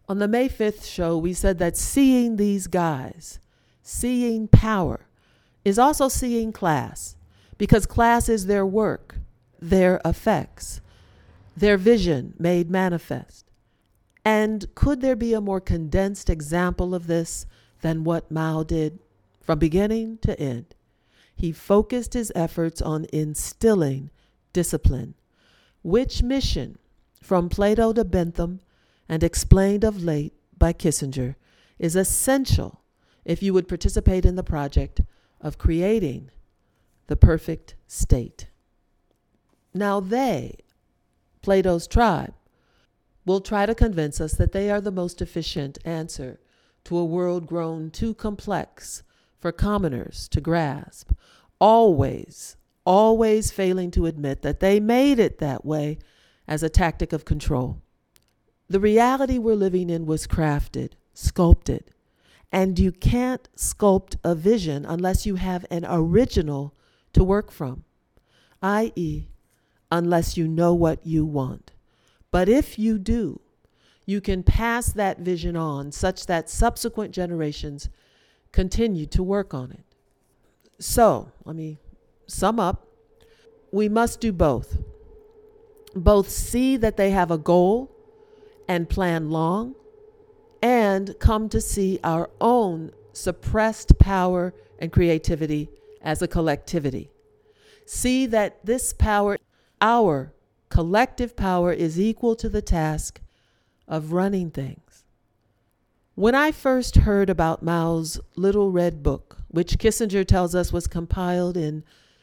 On the May 5th show, we said that seeing these guys, seeing power, is also seeing class, because class is their work, their effects, their vision made manifest. And could there be a more condensed example of this than what Mao did from beginning to end? He focused his efforts on instilling discipline, which mission, from Plato to Bentham and explained of late by Kissinger, is essential if you would participate in the project of creating the perfect state. Now they, Plato's tribe, will try to convince us that they are the most efficient answer to a world grown too complex for commoners to grasp, always failing to admit that they made it that way as a tactic of control. The reality we're living in was crafted, sculpted, and you can't sculpt a vision unless you have an original to work from, i.e., unless you know what you want. But if you do, you can pass that vision on such that subsequent generations continue to work on it. So, let me sum up. We must do both. Both see that they have a goal and plan long, and come to see our own suppressed power and creativity as a collectivity. See that this power, our collective power, is equal to the task of running things. When I first heard about Mao's Little Red Book, which Kissinger tells us was compiled in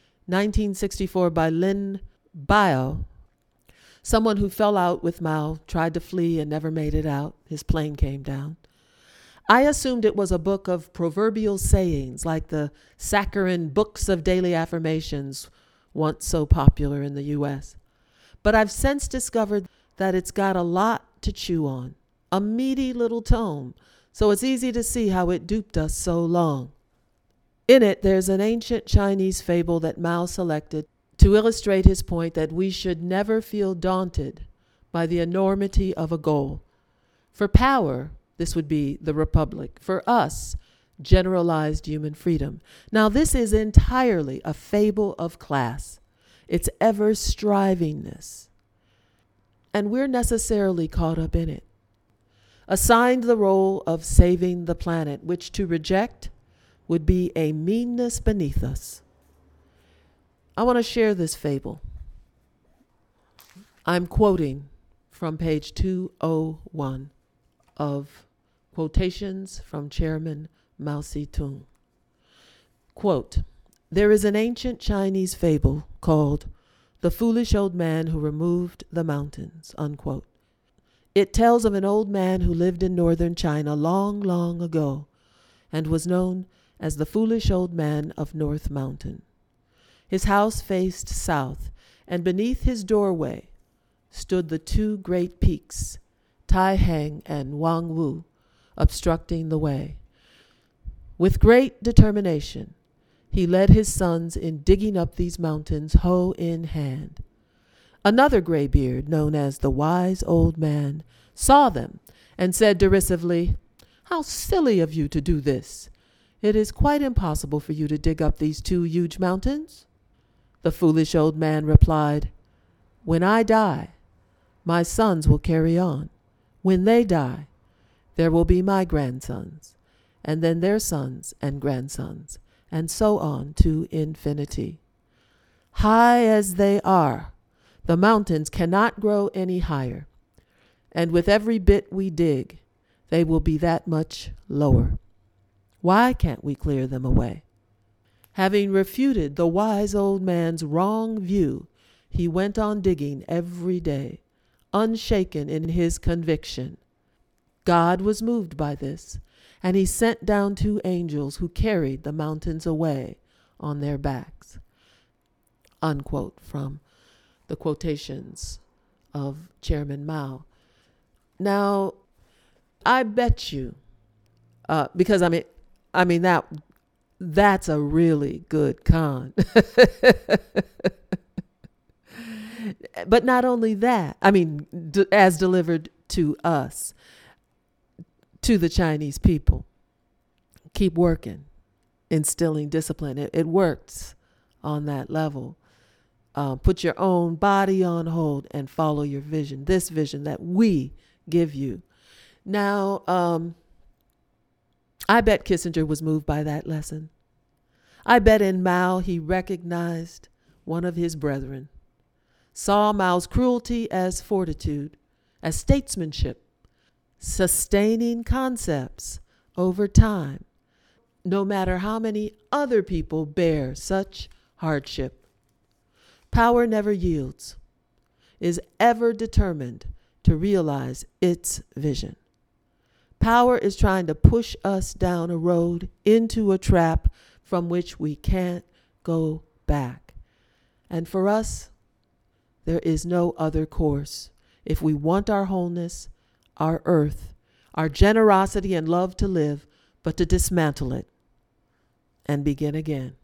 1964 by Lin Biao, someone who fell out with Mao, tried to flee and never made it out, his plane came down, I assumed it was a book of proverbial sayings like the saccharine books of daily affirmations once so popular in the U.S. But I've since discovered that it's got a lot to chew on, a meaty little tome, so it's easy to see how it duped us so long. In it, there's an ancient Chinese fable that Mao selected to illustrate his point that we should never feel daunted by the enormity of a goal. For power, this would be the Republic. For us, generalized human freedom. Now, this is entirely a fable of class. It's ever strivingness. And we're necessarily caught up in it. Assigned the role of saving the planet, which to reject would be a meanness beneath us. I want to share this fable. I'm quoting from page 201 of Quotations from Chairman Mao Zedong. Quote, "There is an ancient Chinese fable called The Foolish Old Man Who Removed the Mountains," unquote. It tells of an old man who lived in northern China long, long ago and was known as the Foolish Old Man of North Mountain. His house faced south, and beneath his doorway stood the two great peaks, Tai Hang and Wang Wu, obstructing the way. With great determination, he led his sons in digging up these mountains, hoe in hand. Another graybeard, known as the Wise Old Man, saw them and said derisively, "How silly of you to do this. It is quite impossible for you to dig up these two huge mountains." The foolish old man replied, "When I die, my sons will carry on. When they die, there will be my grandsons, and then their sons and grandsons, and so on to infinity. High as they are, the mountains cannot grow any higher, and with every bit we dig, they will be that much lower. Why can't we clear them away?" Having refuted the wise old man's wrong view, he went on digging every day, unshaken in his conviction. God was moved by this, and he sent down two angels who carried the mountains away on their backs. Unquote from the Quotations of Chairman Mao. Now, I bet you, because I mean that's a really good con. But not only that, as delivered to us, to the Chinese people. Keep working, instilling discipline. It works on that level. Put your own body on hold and follow your vision, this vision that we give you. Now, I bet Kissinger was moved by that lesson. I bet in Mao he recognized one of his brethren, saw Mao's cruelty as fortitude, as statesmanship, sustaining concepts over time, no matter how many other people bear such hardship. Power never yields, is ever determined to realize its vision. Power is trying to push us down a road into a trap from which we can't go back. And for us, there is no other course. If we want our wholeness, our earth, our generosity and love to live, but to dismantle it and begin again.